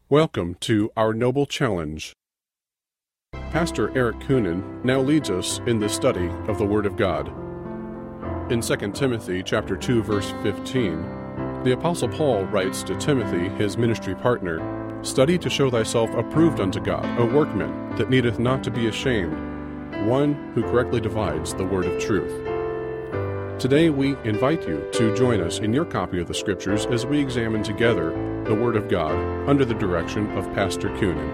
Welcome to Our Noble Challenge. Pastor Eric Coonan now leads us in the study of the Word of God. In 2 Timothy chapter 2, verse 15, the Apostle Paul writes to Timothy, his ministry partner, "Study to show thyself approved unto God, a workman that needeth not to be ashamed, one who correctly divides the word of truth." Today we invite you to join us in your copy of the Scriptures as we examine together the Word of God under the direction of Pastor Coonan.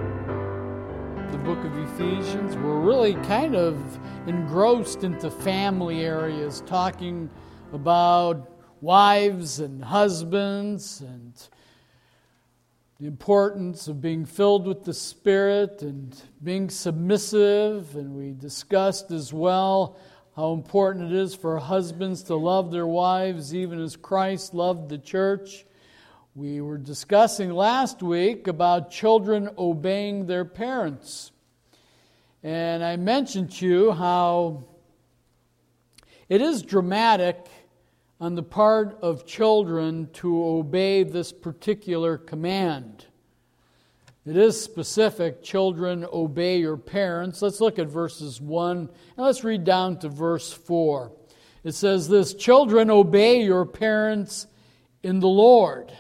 The book of Ephesians, we're really kind of engrossed into family areas, talking about wives and husbands and the importance of being filled with the Spirit and being submissive. And we discussed as well how important it is for husbands to love their wives even as Christ loved the church. We were discussing last week about children obeying their parents. And I mentioned to you how it is dramatic on the part of children to obey this particular command. It is specific, children obey your parents. Let's look at verses 1 and let's read down to verse 4. It says this, "Children, obey your parents in the Lord."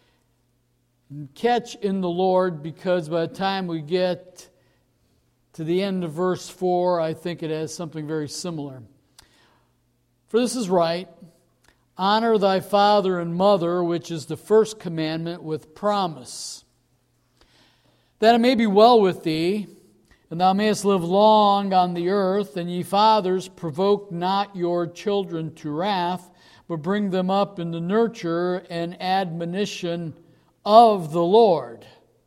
And catch "in the Lord" because by the time we get to the end of verse 4, I think it has something very similar. "For this is right, honor thy father and mother, which is the first commandment with promise, that it may be well with thee, and thou mayest live long on the earth. And ye fathers, provoke not your children to wrath, but bring them up in the nurture and admonition of the Lord."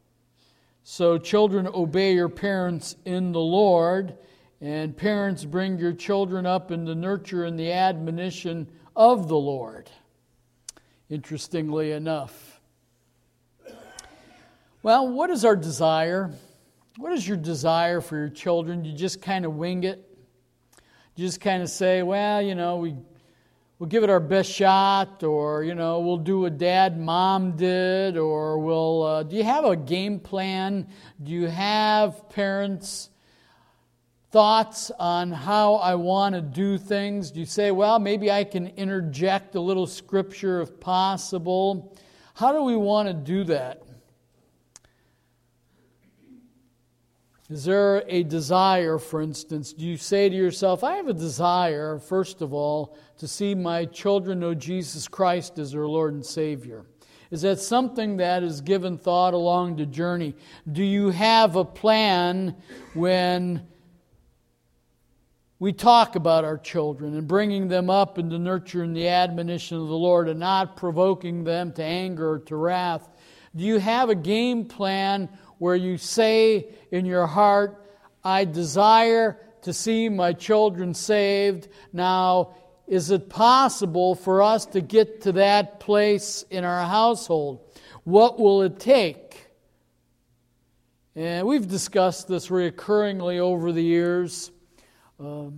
So children, obey your parents in the Lord, and parents, bring your children up in the nurture and the admonition of the Lord. Interestingly enough. Well, what is our desire? What is your desire for your children? You just kind of wing it? You just kind of say, well, we'll give it our best shot, or, we'll do what Dad and Mom did, or do you have a game plan? Do you have parents' thoughts on how I want to do things? Do you say, well, maybe I can interject a little scripture if possible? How do we want to do that? Is there a desire, for instance? Do you say to yourself, I have a desire, first of all, to see my children know Jesus Christ as their Lord and Savior? Is that something that is given thought along the journey? Do you have a plan when we talk about our children and bringing them up in the nurture and the admonition of the Lord and not provoking them to anger or to wrath? Do you have a game plan where you say in your heart, I desire to see my children saved? Now, is it possible for us to get to that place in our household? What will it take? And we've discussed this reoccurringly over the years. Well,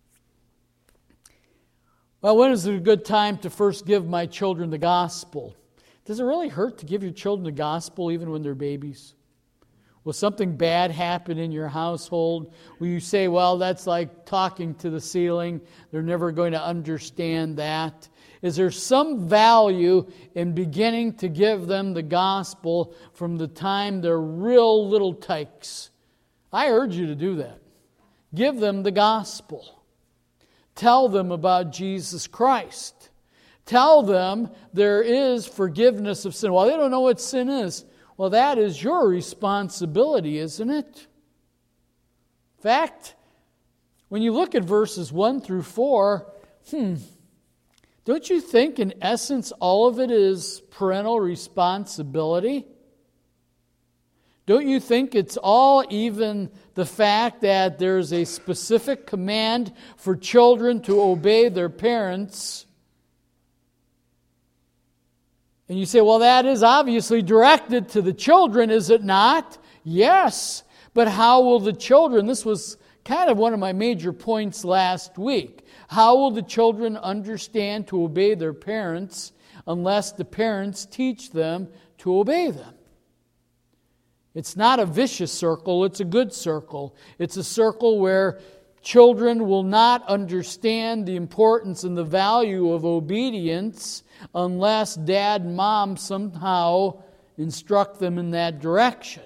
when is it a good time to first give my children the gospel? Does it really hurt to give your children the gospel even when they're babies? Will something bad happen in your household? Will you say, well, that's like talking to the ceiling. They're never going to understand that. Is there some value in beginning to give them the gospel from the time they're real little tykes? I urge you to do that. Give them the gospel. Tell them about Jesus Christ. Tell them there is forgiveness of sin. Well, they don't know what sin is. Well, that is your responsibility, isn't it? In fact, when you look at verses 1 through 4, don't you think in essence all of it is parental responsibility? Don't you think it's all even the fact that there's a specific command for children to obey their parents? And you say, well, that is obviously directed to the children, is it not? Yes. But how will the children, this was kind of one of my major points last week, how will the children understand to obey their parents unless the parents teach them to obey them? It's not a vicious circle, it's a good circle. It's a circle where children will not understand the importance and the value of obedience unless dad and mom somehow instruct them in that direction.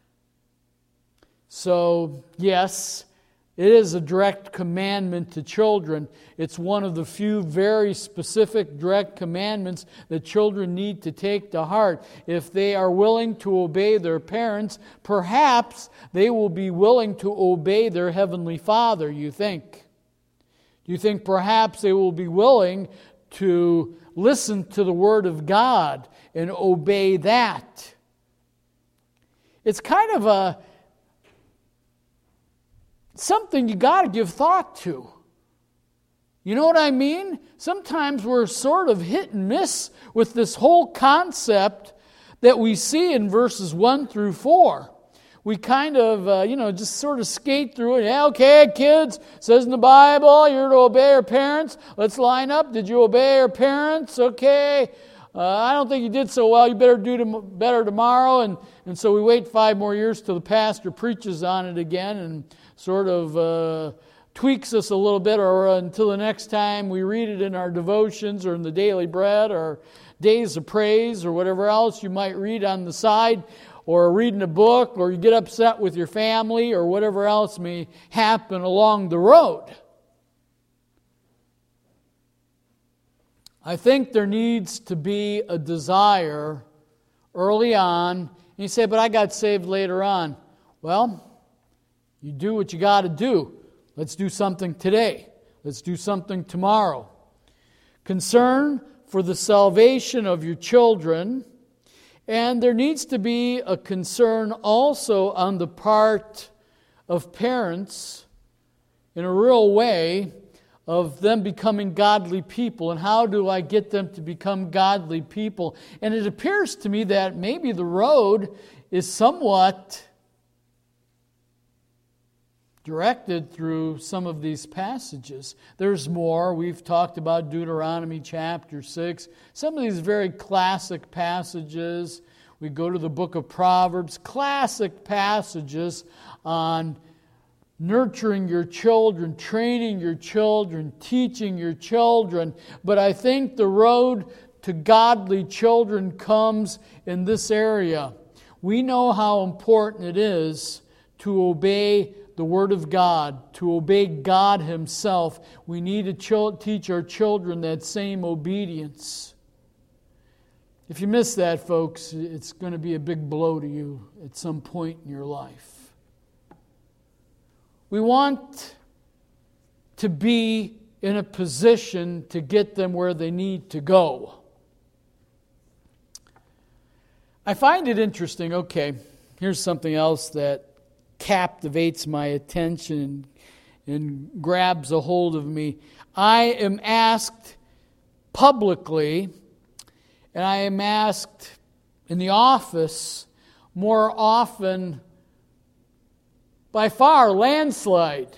So, yes, it is a direct commandment to children. It's one of the few very specific direct commandments that children need to take to heart. If they are willing to obey their parents, perhaps they will be willing to obey their Heavenly Father, you think? Do you think perhaps they will be willing to listen to the Word of God and obey that? It's kind of something you got to give thought to. You know what I mean? Sometimes we're sort of hit and miss with this whole concept that we see in verses 1 through 4. We kind of, just sort of skate through it. Yeah, okay, kids, it says in the Bible, you're to obey your parents. Let's line up. Did you obey your parents? Okay. I don't think you did so well. You better do better tomorrow. And so we wait 5 more years till the pastor preaches on it again and sort of tweaks us a little bit, or until the next time we read it in our devotions or in the daily bread or days of praise or whatever else you might read on the side, or reading a book, or you get upset with your family or whatever else may happen along the road. I think there needs to be a desire early on. And you say, but I got saved later on. Well, you do what you got to do. Let's do something today. Let's do something tomorrow. Concern for the salvation of your children. And there needs to be a concern also on the part of parents in a real way of them becoming godly people. And how do I get them to become godly people? And it appears to me that maybe the road is somewhat directed through some of these passages. There's more. We've talked about Deuteronomy chapter 6. Some of these very classic passages. We go to the book of Proverbs. Classic passages on nurturing your children, training your children, teaching your children. But I think the road to godly children comes in this area. We know how important it is to obey the Word of God, to obey God Himself. We need to teach our children that same obedience. If you miss that, folks, it's going to be a big blow to you at some point in your life. We want to be in a position to get them where they need to go. I find it interesting. Okay, here's something else that captivates my attention and grabs a hold of me. I am asked publicly, and I am asked in the office more often, by far, landslide.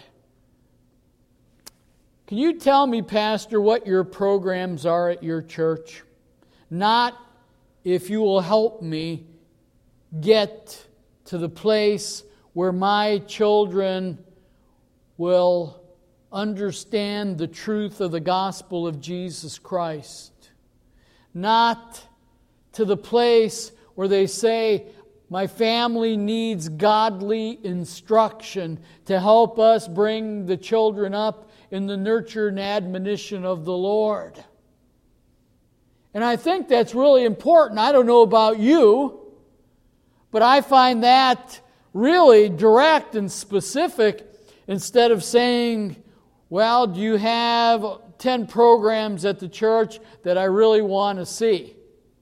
Can you tell me, Pastor, what your programs are at your church? Not if you will help me get to the place where my children will understand the truth of the gospel of Jesus Christ. Not to the place where they say, my family needs godly instruction to help us bring the children up in the nurture and admonition of the Lord. And I think that's really important. I don't know about you, but I find that really direct and specific, instead of saying, well, do you have 10 programs at the church that I really want to see?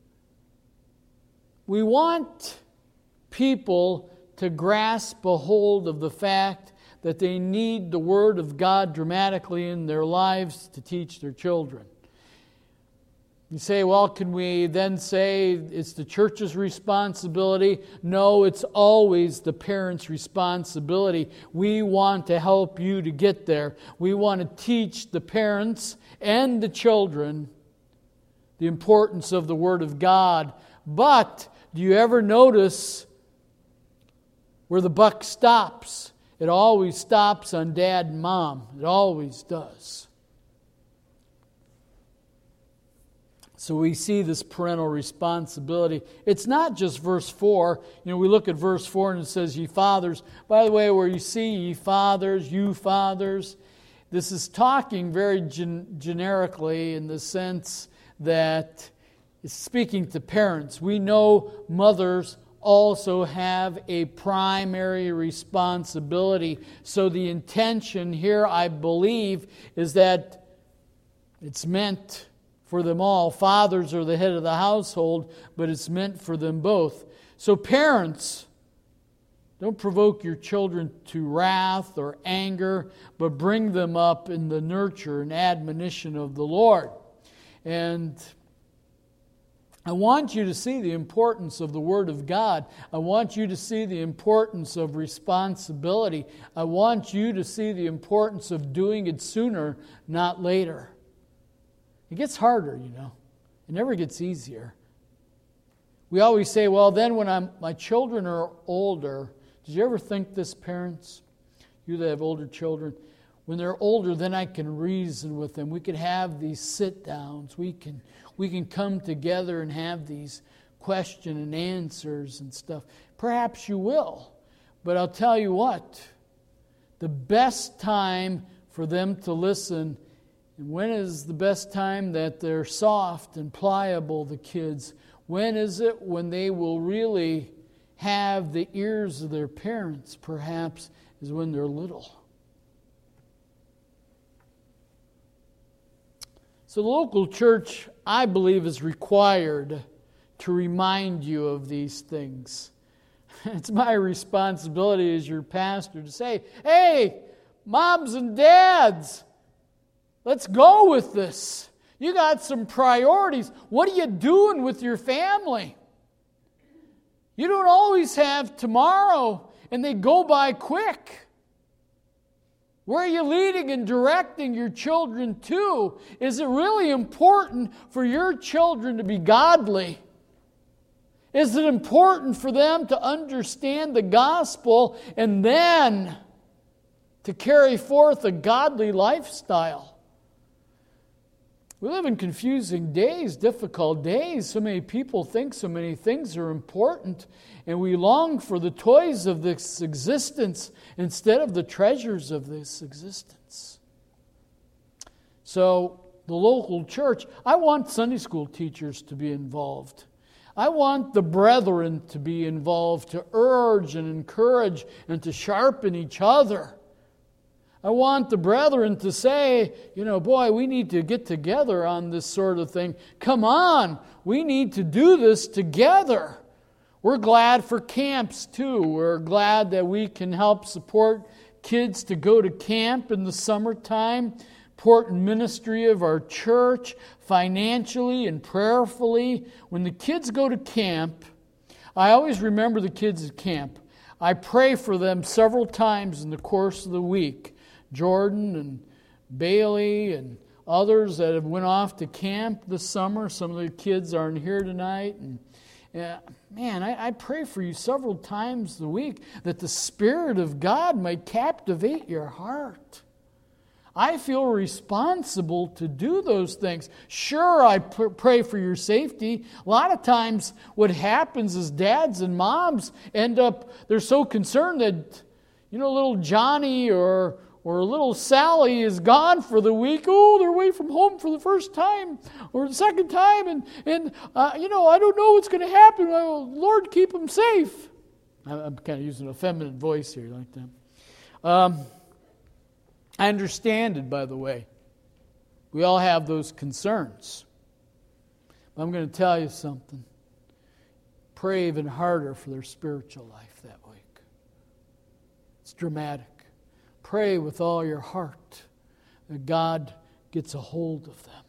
We want people to grasp a hold of the fact that they need the Word of God dramatically in their lives to teach their children. You say, well, can we then say it's the church's responsibility? No, it's always the parents' responsibility. We want to help you to get there. We want to teach the parents and the children the importance of the Word of God. But do you ever notice where the buck stops, it always stops on Dad and Mom. It always does. So we see this parental responsibility. It's not just verse 4. We look at verse 4 and it says, ye fathers. By the way, where you see ye fathers, you fathers, this is talking very generically in the sense that it's speaking to parents. We know mothers also have a primary responsibility. So the intention here, I believe, is that it's meant for them all. Fathers are the head of the household, but it's meant for them both. So parents, don't provoke your children to wrath or anger, but bring them up in the nurture and admonition of the Lord. And I want you to see the importance of the Word of God. I want you to see the importance of responsibility. I want you to see the importance of doing it sooner, not later. It gets harder, It never gets easier. We always say, well, then when my children are older, did you ever think this, parents? You that have older children, when they're older, then I can reason with them. We can have these sit-downs. We can come together and have these question and answers and stuff. Perhaps you will. But I'll tell you what, the best time for them to listen. And when is the best time that they're soft and pliable, the kids? When is it when they will really have the ears of their parents, perhaps, is when they're little. So the local church, I believe, is required to remind you of these things. It's my responsibility as your pastor to say, hey, moms and dads, let's go with this. You got some priorities. What are you doing with your family? You don't always have tomorrow, and they go by quick. Where are you leading and directing your children to? Is it really important for your children to be godly? Is it important for them to understand the gospel and then to carry forth a godly lifestyle? We live in confusing days, difficult days. So many people think so many things are important, and we long for the toys of this existence instead of the treasures of this existence. So, the local church, I want Sunday school teachers to be involved. I want the brethren to be involved, to urge and encourage and to sharpen each other. I want the brethren to say, boy, we need to get together on this sort of thing. Come on, we need to do this together. We're glad for camps too. We're glad that we can help support kids to go to camp in the summertime. Important ministry of our church, financially and prayerfully. When the kids go to camp, I always remember the kids at camp. I pray for them several times in the course of the week. Jordan and Bailey and others that have went off to camp this summer. Some of the kids aren't here tonight. And I pray for you several times a week that the Spirit of God might captivate your heart. I feel responsible to do those things. Sure, I pray for your safety. A lot of times what happens is dads and moms they're so concerned that, little Johnny or little Sally is gone for the week. Oh, they're away from home for the first time or the second time. And I don't know what's going to happen. Well, Lord, keep them safe. I'm kind of using a feminine voice here like that. I understand it, by the way. We all have those concerns. But I'm going to tell you something. Pray even harder for their spiritual life that week. It's dramatic. Pray with all your heart that God gets a hold of them.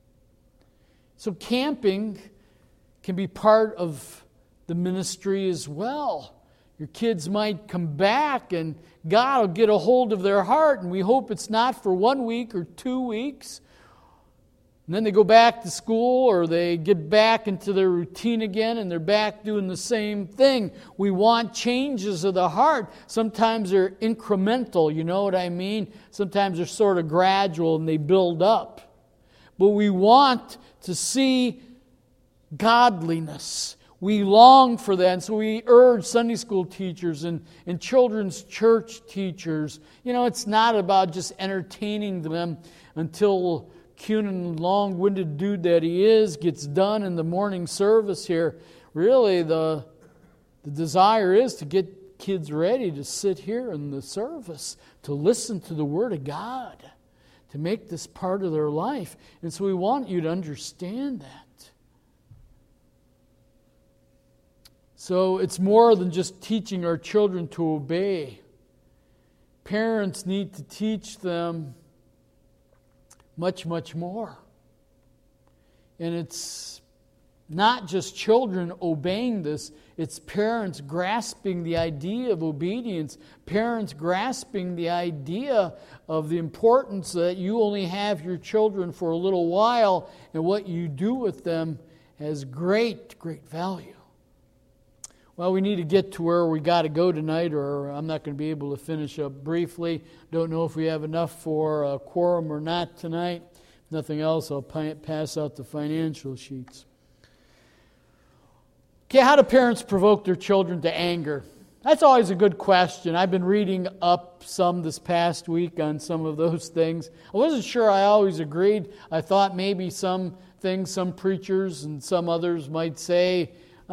So camping can be part of the ministry as well. Your kids might come back and God will get a hold of their heart, and we hope it's not for 1 week or 2 weeks. And then they go back to school, or they get back into their routine again, and they're back doing the same thing. We want changes of the heart. Sometimes they're incremental, you know what I mean? Sometimes they're sort of gradual and they build up. But we want to see godliness. We long for that. And so we urge Sunday school teachers and children's church teachers. It's not about just entertaining them until Cunin, long-winded dude that he is, gets done in the morning service here. Really, the desire is to get kids ready to sit here in the service, to listen to the Word of God, to make this part of their life. And so we want you to understand that. So it's more than just teaching our children to obey. Parents need to teach them much, much more. And it's not just children obeying this, it's parents grasping the idea of obedience, parents grasping the idea of the importance that you only have your children for a little while, and what you do with them has great, great value. Well, we need to get to where we got to go tonight, or I'm not going to be able to finish up briefly. Don't know if we have enough for a quorum or not tonight. If nothing else, I'll pass out the financial sheets. Okay, how do parents provoke their children to anger? That's always a good question. I've been reading up some this past week on some of those things. I wasn't sure I always agreed. I thought maybe some things, some preachers and some others might say,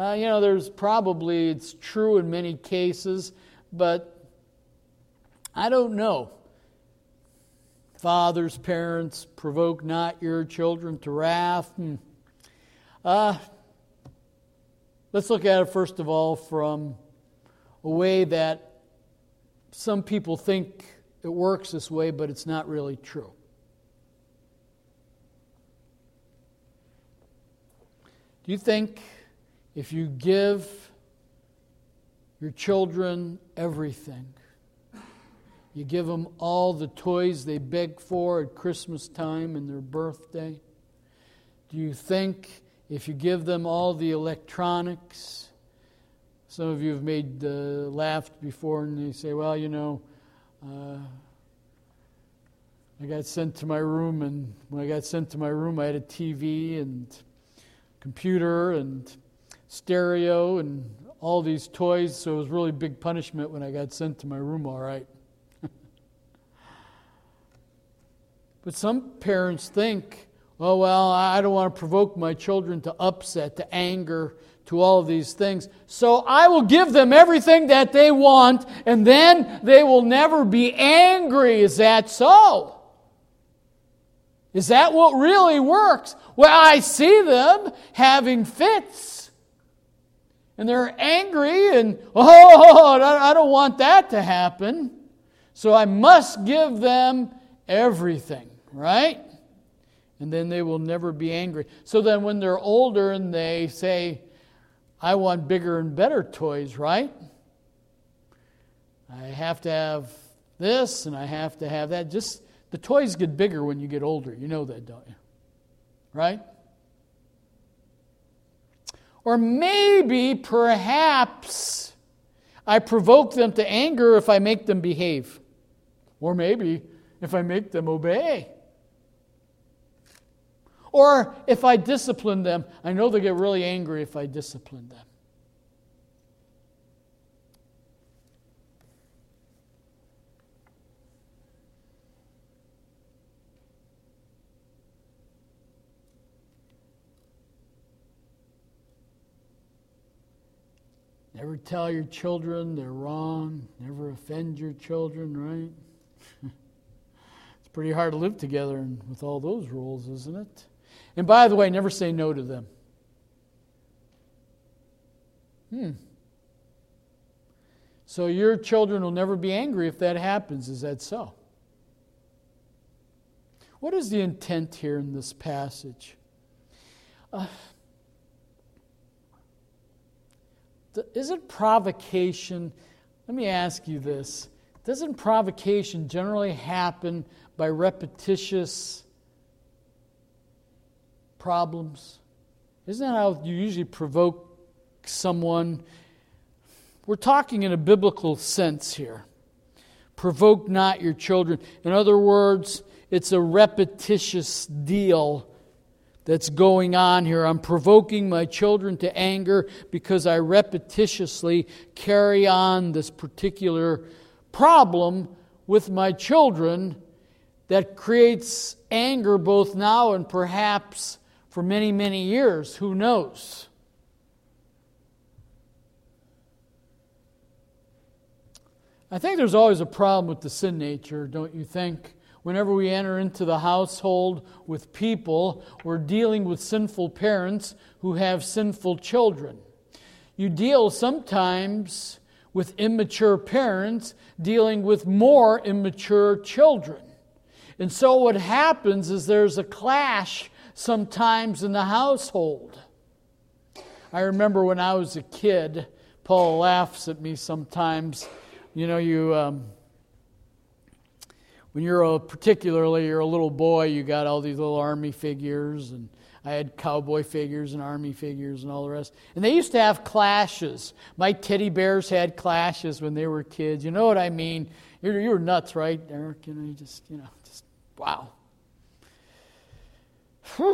it's true in many cases, but I don't know. Fathers, parents, provoke not your children to wrath. Let's look at it first of all from a way that some people think it works this way, but it's not really true. Do you think if you give your children everything, you give them all the toys they beg for at Christmas time and their birthday, do you think if you give them all the electronics, some of you have made laughed before and they say, well, I got sent to my room, and when I got sent to my room I had a TV and computer and stereo and all these toys, so it was really big punishment when I got sent to my room, all right. But some parents think, oh, well, I don't want to provoke my children to upset, to anger, to all of these things, so I will give them everything that they want, and then they will never be angry. Is that so? Is that what really works? Well, I see them having fits. And they're angry, and I don't want that to happen. So I must give them everything, right? And then they will never be angry. So then when they're older and they say, I want bigger and better toys, right? I have to have this and I have to have that. Just the toys get bigger when you get older. You know that, don't you? Right? Or maybe, perhaps, I provoke them to anger if I make them behave. Or maybe if I make them obey. Or if I discipline them. I know they get really angry if I discipline them. Never tell your children they're wrong. Never offend your children, right? It's pretty hard to live together with all those rules, isn't it? And by the way, never say no to them. So your children will never be angry if that happens. Is that so? What is the intent here in this passage? Isn't provocation, let me ask you this, doesn't provocation generally happen by repetitious problems? Isn't that how you usually provoke someone? We're talking in a biblical sense here. Provoke not your children. In other words, it's a repetitious deal that's going on here. I'm provoking my children to anger because I repetitiously carry on this particular problem with my children that creates anger both now and perhaps for many, many years. Who knows? I think there's always a problem with the sin nature, don't you think? Whenever we enter into the household with people, we're dealing with sinful parents who have sinful children. You deal sometimes with immature parents dealing with more immature children. And so what happens is there's a clash sometimes in the household. I remember when I was a kid, Paul laughs at me sometimes. You know, when you're a little boy, you got all these little army figures, and I had cowboy figures and army figures and all the rest. And they used to have clashes. My teddy bears had clashes when they were kids. You know what I mean? You were nuts, right, Eric? You know, just wow. Whew.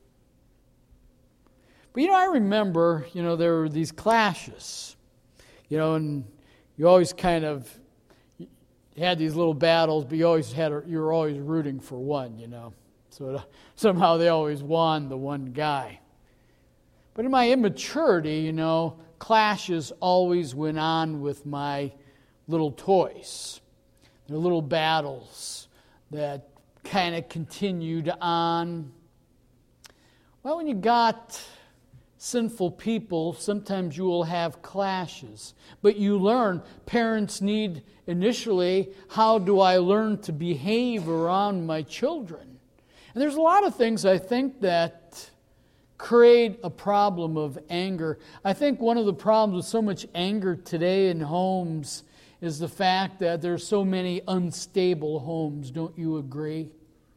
But I remember, there were these clashes, and you always kind of had these little battles, but you were always rooting for one, So somehow they always won the one guy. But in my immaturity, clashes always went on with my little toys. There were little battles that kind of continued on. Well, when you got sinful people, sometimes you will have clashes. But you learn, parents need initially, how do I learn to behave around my children? And there's a lot of things I think that create a problem of anger. I think one of the problems with so much anger today in homes is the fact that there's so many unstable homes. Don't you agree?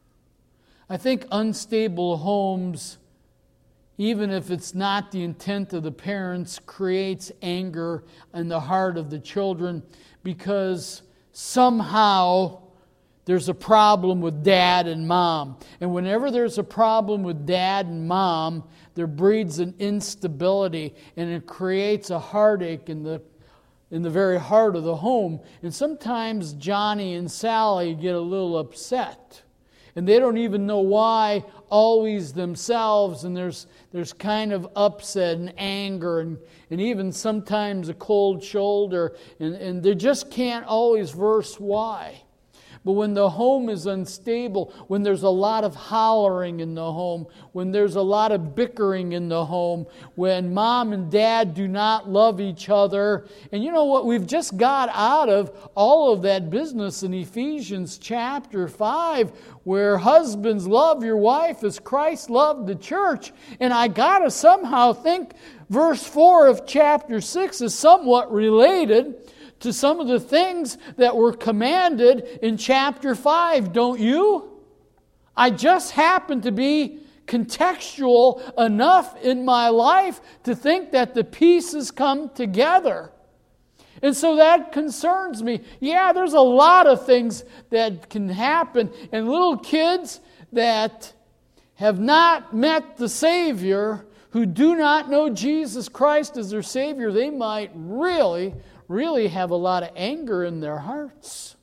I think unstable homes, even if it's not the intent of the parents, creates anger in the heart of the children because somehow there's a problem with dad and mom. And whenever there's a problem with dad and mom, there breeds an instability and it creates a heartache in the very heart of the home. And sometimes Johnny and Sally get a little upset. And they don't even know why always themselves, and there's kind of upset and anger and even sometimes a cold shoulder, and they just can't always verse why. But when the home is unstable, when there's a lot of hollering in the home, when there's a lot of bickering in the home, when mom and dad do not love each other, and you know what, we've just got out of all of that business in Ephesians chapter 5, where husbands love your wife as Christ loved the church. And I got to somehow think verse 4 of chapter 6 is somewhat related to some of the things that were commanded in chapter 5, don't you? I just happen to be contextual enough in my life to think that the pieces come together. And so that concerns me. Yeah, there's a lot of things that can happen. And little kids that have not met the Savior, who do not know Jesus Christ as their Savior, they might really have a lot of anger in their hearts.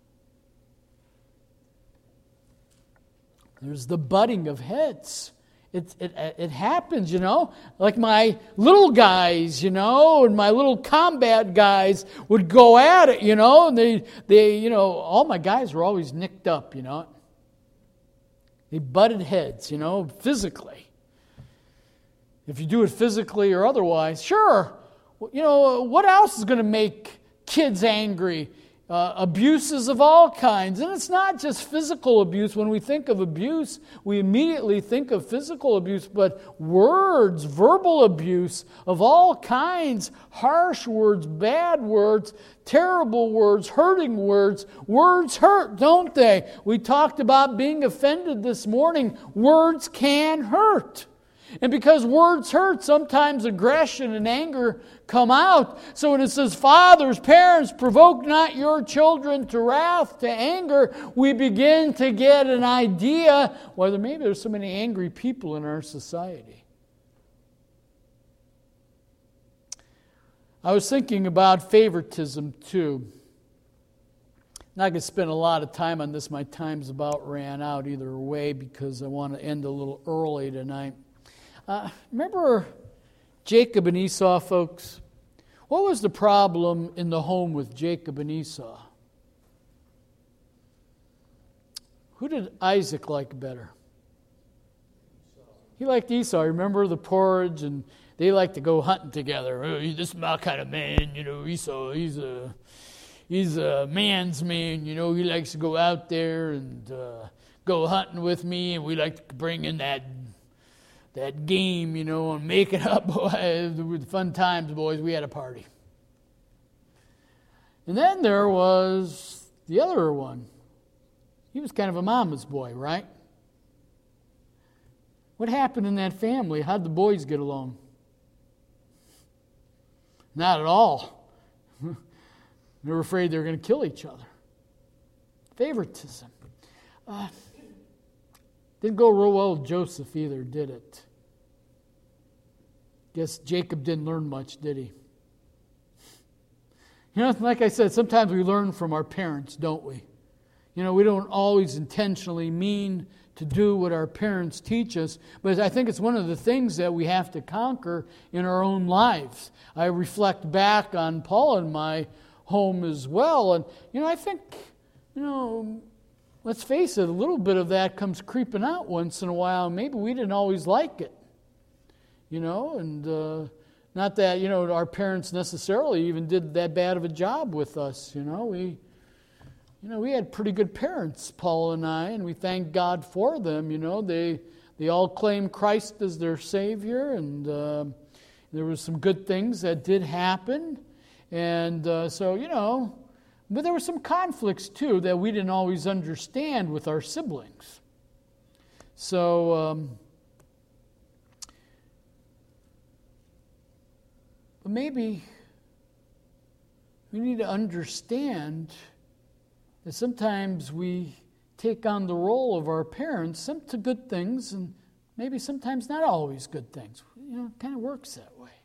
There's the butting of heads. It happens, like my little guys, and my little combat guys would go at it, and they all my guys were always nicked up, They butted heads, physically. If you do it physically or otherwise, sure. What else is going to make kids angry abuses of all kinds. And it's not just physical abuse. When we think of abuse, we immediately think of physical abuse, but words, verbal abuse of all kinds, harsh words, bad words, terrible words, hurting words. Words hurt, don't they? We talked about being offended this morning. Words can hurt. And because words hurt, sometimes aggression and anger come out. So when it says, fathers, parents, provoke not your children to wrath, to anger, we begin to get an idea whether maybe there's so many angry people in our society. I was thinking about favoritism too. Not going to spend a lot of time on this. My time's about ran out either way because I want to end a little early tonight. Remember Jacob and Esau, folks? What was the problem in the home with Jacob and Esau? Who did Isaac like better? He liked Esau. Remember the porridge, and they like to go hunting together. Oh, this is my kind of man, Esau. He's a man's man, he likes to go out there and go hunting with me, and we like to bring in that game, and make it up. With fun times, boys. We had a party. And then there was the other one. He was kind of a mama's boy, right? What happened in that family? How'd the boys get along? Not at all. They were afraid they were going to kill each other. Favoritism. Didn't go real well with Joseph either, did it? Guess Jacob didn't learn much, did he? Like I said, sometimes we learn from our parents, don't we? We don't always intentionally mean to do what our parents teach us, but I think it's one of the things that we have to conquer in our own lives. I reflect back on Paul and my home as well, and I think, let's face it, a little bit of that comes creeping out once in a while. Maybe we didn't always like it, and not that, our parents necessarily even did that bad of a job with us, we had pretty good parents, Paul and I, and we thank God for them, they all claimed Christ as their Savior, and there was some good things that did happen, and so, but there were some conflicts too that we didn't always understand with our siblings. So, but maybe we need to understand that sometimes we take on the role of our parents, some to good things, and maybe sometimes not always good things. It kind of works that way.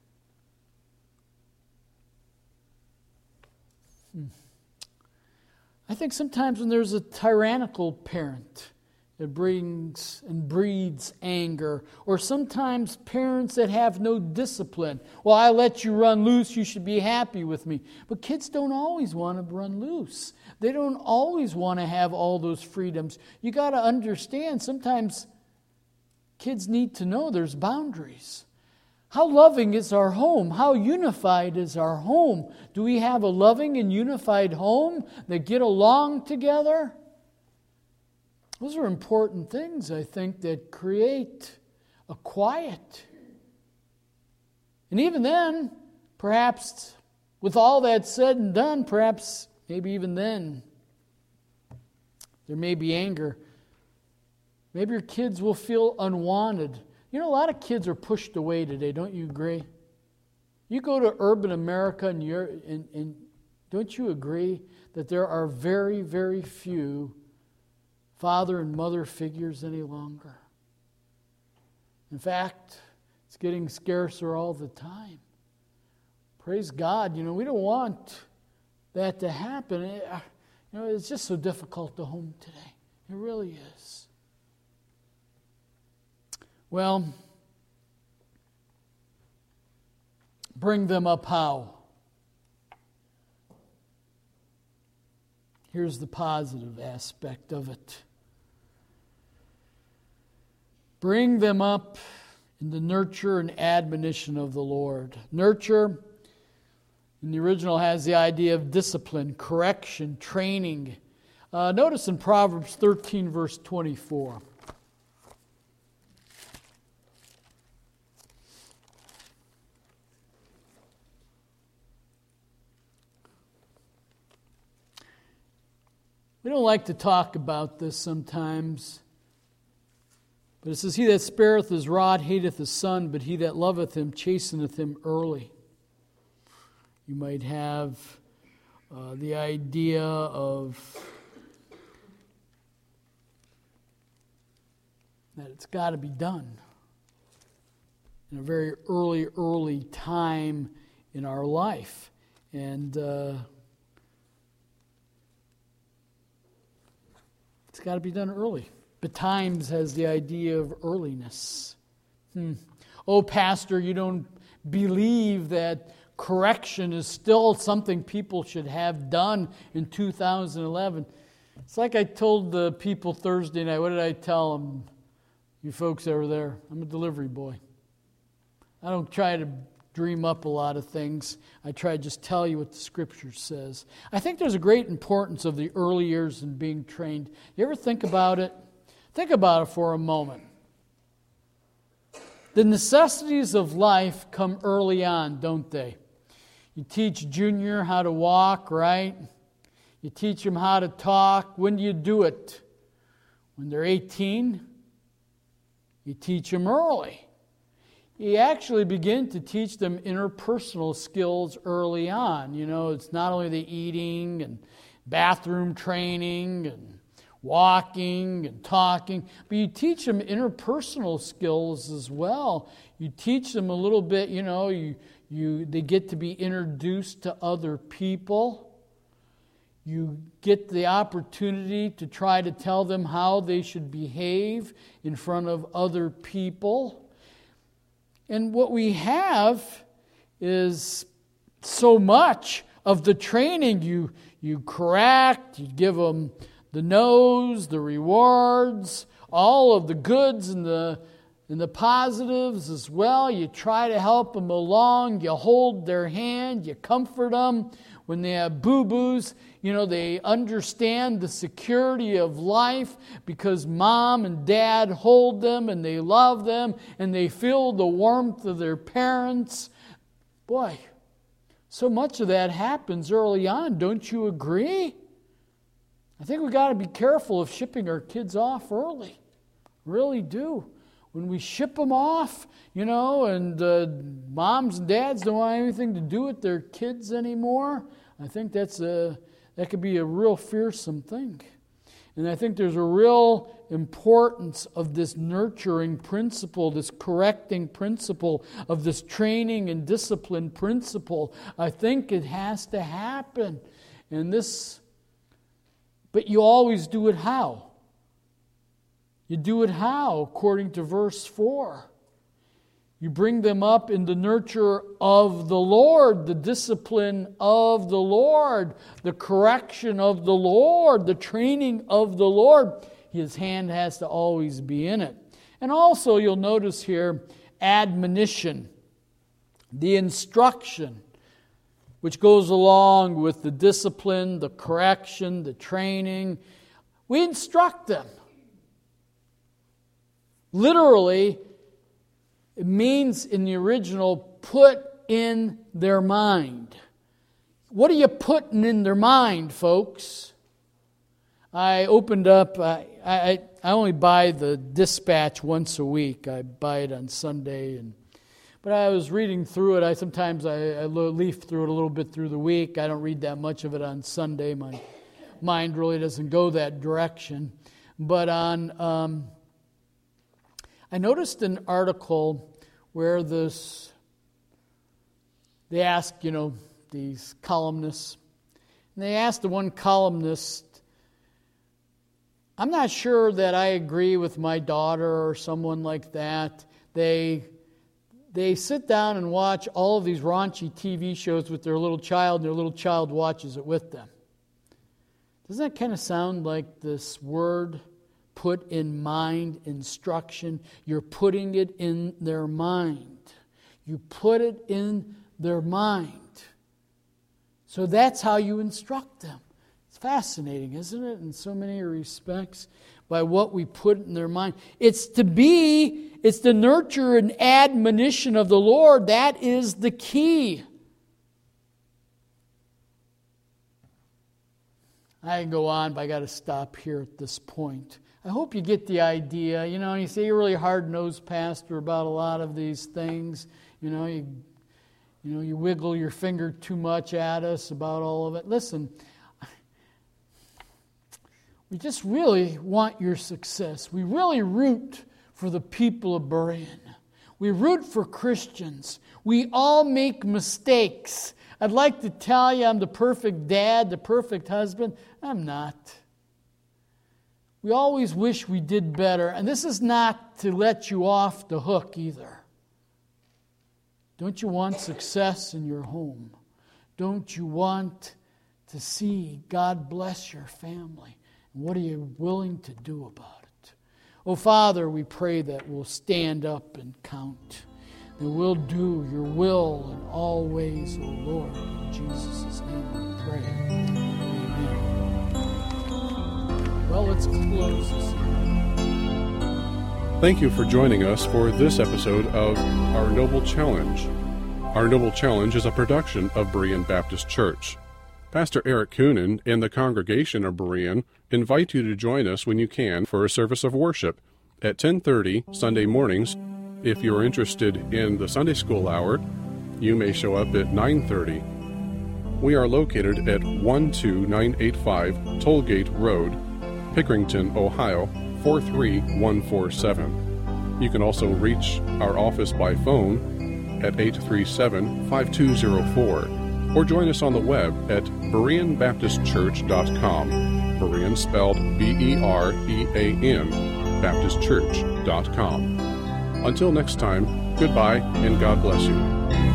I think sometimes when there's a tyrannical parent, it brings and breeds anger. Or sometimes parents that have no discipline. Well, I let you run loose, you should be happy with me. But kids don't always want to run loose. They don't always want to have all those freedoms. You got to understand, sometimes kids need to know there's boundaries. How loving is our home? How unified is our home? Do we have a loving and unified home that get along together? Those are important things, I think, that create a quiet. And even then, perhaps, with all that said and done, perhaps, maybe even then, there may be anger. Maybe your kids will feel unwanted. A lot of kids are pushed away today, don't you agree? You go to urban America and don't you agree that there are very, very few father and mother figures any longer? In fact, it's getting scarcer all the time. Praise God. We don't want that to happen. It's just so difficult to home today. It really is. Well, bring them up how? Here's the positive aspect of it. Bring them up in the nurture and admonition of the Lord. Nurture And the original has the idea of discipline, correction, training. Notice in Proverbs 13, verse 24. We don't like to talk about this sometimes. But it says, He that spareth his rod hateth his son, but he that loveth him chasteneth him early. You might have the idea of that it's got to be done in a very early time in our life. And it's got to be done early. But Times has the idea of earliness. Oh, Pastor, you don't believe that correction is still something people should have done in 2011. It's like I told the people Thursday night. What did I tell them? You folks over there, I'm a delivery boy. I don't try to dream up a lot of things. I try to just tell you what the Scripture says. I think there's a great importance of the early years in being trained. You ever think about it? Think about it for a moment. The necessities of life come early on, don't they? You teach Junior how to walk, right? You teach them how to talk. When do you do it? When they're 18? You teach them early. You actually begin to teach them interpersonal skills early on. You know, it's not only the eating and bathroom training and walking and talking, but you teach them interpersonal skills as well. You teach them a little bit, you know, they get to be introduced to other people. You get the opportunity to try to tell them how they should behave in front of other people. And what we have is so much of the training. You correct, you give them the no's, the rewards, all of the goods and the positives as well. You try to help them along. You hold their hand. You comfort them. When they have boo-boos, you know, they understand the security of life because mom and dad hold them and they love them and they feel the warmth of their parents. Boy, so much of that happens early on. Don't you agree? I think we've got to be careful of shipping our kids off early. Really do. When we ship them off, you know, and moms and dads don't want anything to do with their kids anymore, I think that could be a real fearsome thing. And I think there's a real importance of this nurturing principle, this correcting principle, of this training and discipline principle. I think it has to happen. But you always do it how? You do it how? According to verse 4. You bring them up in the nurture of the Lord, the discipline of the Lord, the correction of the Lord, the training of the Lord. His hand has to always be in it. And also you'll notice here admonition, the instruction, which goes along with the discipline, the correction, the training. We instruct them. Literally, it means in the original, put in their mind. What are you putting in their mind, folks? I opened up, I only buy the Dispatch once a week. I buy it on Sunday. But I was reading through it. Sometimes I leaf through it a little bit through the week. I don't read that much of it on Sunday. My mind really doesn't go that direction. But I noticed an article where they asked, you know, these columnists, and they asked the one columnist, I'm not sure that I agree with my daughter or someone like that. They sit down and watch all of these raunchy TV shows with their little child, and their little child watches it with them. Doesn't that kind of sound like this word, put in mind, instruction? You're putting it in their mind. You put it in their mind. So that's how you instruct them. It's fascinating, isn't it, in so many respects, by what we put in their mind. It's the nurture and admonition of the Lord. That is the key. I can go on, but I got to stop here at this point. I hope you get the idea. You say you're really hard-nosed, Pastor, about a lot of these things. You wiggle your finger too much at us about all of it. Listen, we just really want your success. We really root for the people of Berean. We root for Christians. We all make mistakes. I'd like to tell you I'm the perfect dad, the perfect husband. I'm not. We always wish we did better. And this is not to let you off the hook either. Don't you want success in your home? Don't you want to see God bless your family? And what are you willing to do about it? Oh, Father, we pray that we'll stand up and count. That we'll do your will in all ways, O Lord. In Jesus' name we pray. Amen. Well, let's close this evening. Thank you for joining us for this episode of Our Noble Challenge. Our Noble Challenge is a production of Berean Baptist Church. Pastor Eric Coonan and the congregation of Berean invite you to join us when you can for a service of worship at 10:30 Sunday mornings. If you're interested in the Sunday school hour, you may show up at 9:30. We are located at 12985 Tollgate Road, Pickerington, Ohio, 43147. You can also reach our office by phone at 837-5204 or join us on the web at BereanBaptistChurch.com. Berean spelled B-E-R-E-A-N, BaptistChurch.com. Until next time, goodbye and God bless you.